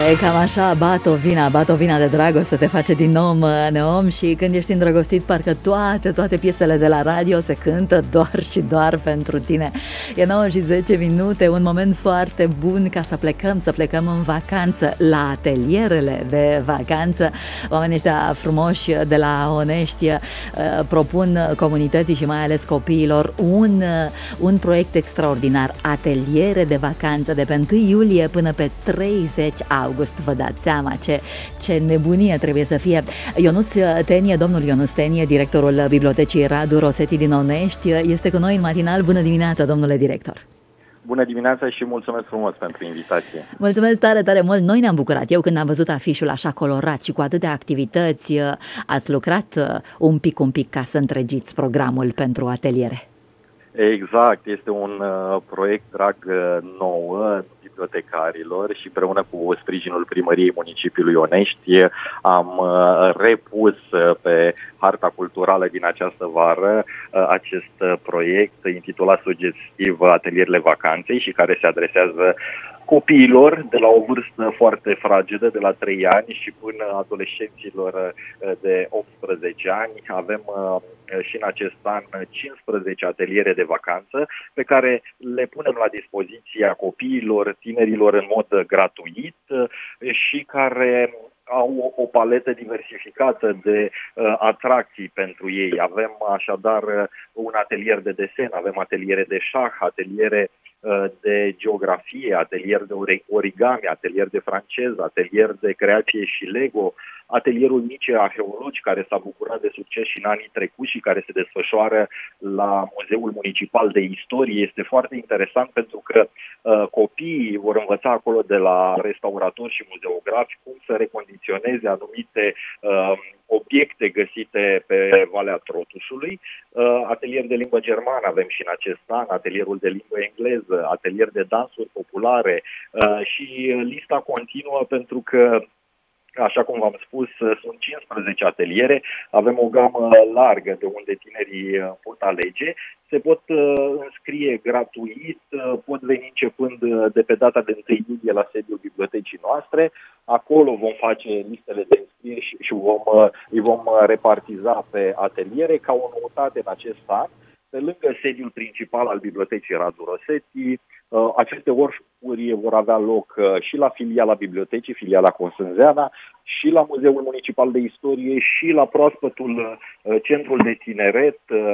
E cam așa, batovina de dragoste te face din om neom și când ești îndrăgostit, parcă toate piesele de la radio se cântă doar și doar pentru tine. E 9:10, un moment foarte bun ca să plecăm în vacanță, la atelierele de vacanță. Oamenii ăștia frumoși de la Onești propun comunității și mai ales copiilor un proiect extraordinar, ateliere de vacanță de pe 1 iulie până pe 30 august. Vă dați seama ce nebunie trebuie să fie. Domnul Ionuț Tenie, directorul Bibliotecii Radu Rosetti din Onești, este cu noi în matinal. Bună dimineața, domnule director! Bună dimineața și mulțumesc frumos pentru invitație. Mulțumesc tare mult. Noi ne-am bucurat. Eu când am văzut afișul așa colorat și cu atâtea activități, ați lucrat un pic ca să întregiți programul pentru ateliere. Exact, este un proiect drag nouă bibliotecarilor și împreună cu sprijinul Primăriei Municipiului Onești am repus pe harta culturală din această vară acest proiect intitulat sugestiv Atelierele Vacanței și care se adresează copiilor de la o vârstă foarte fragedă, de la 3 ani și până adolescenților de 18 ani. Avem și în acest an 15 ateliere de vacanță pe care le punem la dispoziția copiilor, tinerilor în mod gratuit și care au o paletă diversificată de atracții pentru ei. Avem așadar un atelier de desen, avem ateliere de șah, ateliere de geografie, atelier de origami, atelier de franceză, atelier de creație și Lego, atelierul Mice Arheologi, care s-a bucurat de succes și în anii trecuți și care se desfășoară la Muzeul Municipal de Istorie. Este foarte interesant pentru că copiii vor învăța acolo de la restauratori și muzeografi cum să recondiționeze anumite obiecte găsite pe Valea Trotușului. Atelier de limbă germană avem și în acest an, atelierul de limbă engleză, atelier de dansuri populare și lista continuă pentru că, așa cum v-am spus, sunt 15 ateliere, avem o gamă largă de unde tinerii pot alege, se pot înscrie gratuit, pot veni începând de pe data de 1 iulie la sediul bibliotecii noastre. Acolo vom face listele de înscriere și îi vom repartiza pe ateliere ca o noutate în acest an. Pe lângă sediul principal al Bibliotecii Radu Rosetti, aceste workshop-uri vor avea loc și la filiala bibliotecii, filiala Consânzeana, și la Muzeul Municipal de Istorie și la proaspătul Centrul de Tineret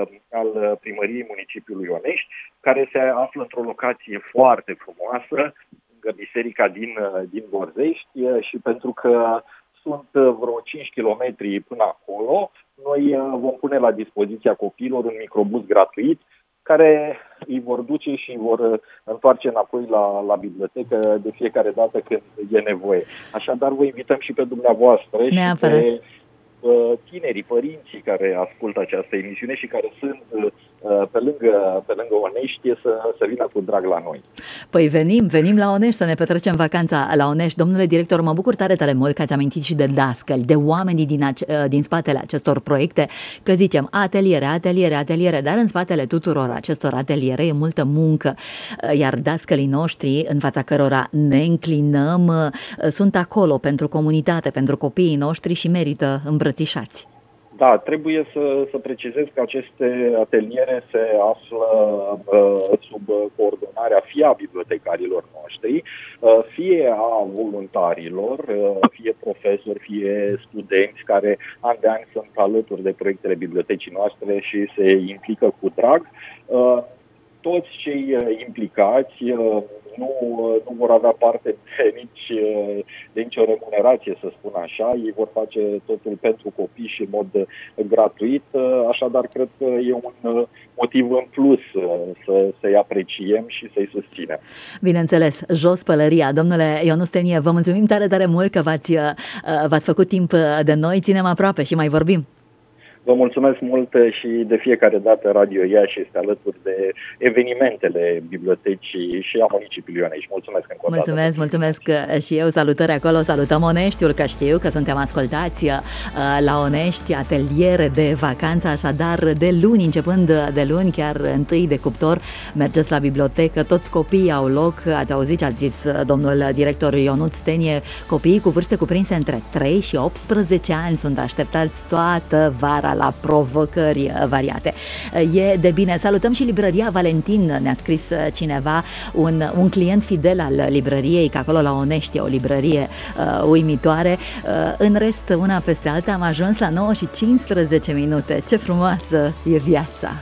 al Primăriei Municipiului Onești, care se află într-o locație foarte frumoasă, lângă biserica din Gorzești, și pentru că sunt vreo 5 km până acolo, noi vom pune la dispoziția copiilor un microbus gratuit care îi vor duce și îi vor întoarce înapoi la bibliotecă de fiecare dată când e nevoie. Așadar, vă invităm și pe dumneavoastră Neapărat. și pe tinerii, părinții care ascultă această emisiune și care sunt pe lângă Onești să vină cu drag la noi. Păi venim la Onești să ne petrecem vacanța la Onești. Domnule director, mă bucur tare mult că ați amintit și de dascăli, de oamenii din spatele acestor proiecte, că zicem ateliere, dar în spatele tuturor acestor ateliere e multă muncă, iar dascălii noștri, în fața cărora ne înclinăm, sunt acolo pentru comunitate, pentru copiii noștri și merită îmbrățișați. Da, trebuie să precizez că aceste ateliere se află sub coordonarea fie a bibliotecarilor noștri, fie a voluntarilor, fie profesori, fie studenți care an de an sunt alături de proiectele bibliotecii noastre și se implică cu drag. Toți cei implicați nu vor avea parte de nicio remunerație, să spun așa. Ei vor face totul pentru copii și în mod gratuit. Așadar, cred că e un motiv în plus să-i apreciem și să-i susținem. Bineînțeles, jos pălăria. Domnule Ionuț Tenie, vă mulțumim tare mult că v-ați făcut timp de noi. Ținem aproape și mai vorbim. Vă mulțumesc mult și de fiecare dată Radio Iași este alături de evenimentele bibliotecii și a municipiului Onești. Mulțumesc încă o dată. Mulțumesc și eu. Salutări acolo, salutăm Oneștiul, că știu că suntem ascultați la Onești, ateliere de vacanță, așadar de luni, începând de luni, chiar 1 de cuptor, mergeți la bibliotecă, toți copiii au loc, ați auzit ce a zis domnul director Ionut Stenie, copiii cu vârste cuprinse între 3 și 18 ani sunt așteptați toată vara la provocări variate. E de bine. Salutăm și librăria Valentin, ne-a scris cineva, un client fidel al librăriei, că acolo la Onești e o librărie uimitoare. În rest, una peste alta, am ajuns la 9:15. Ce frumoasă e viața!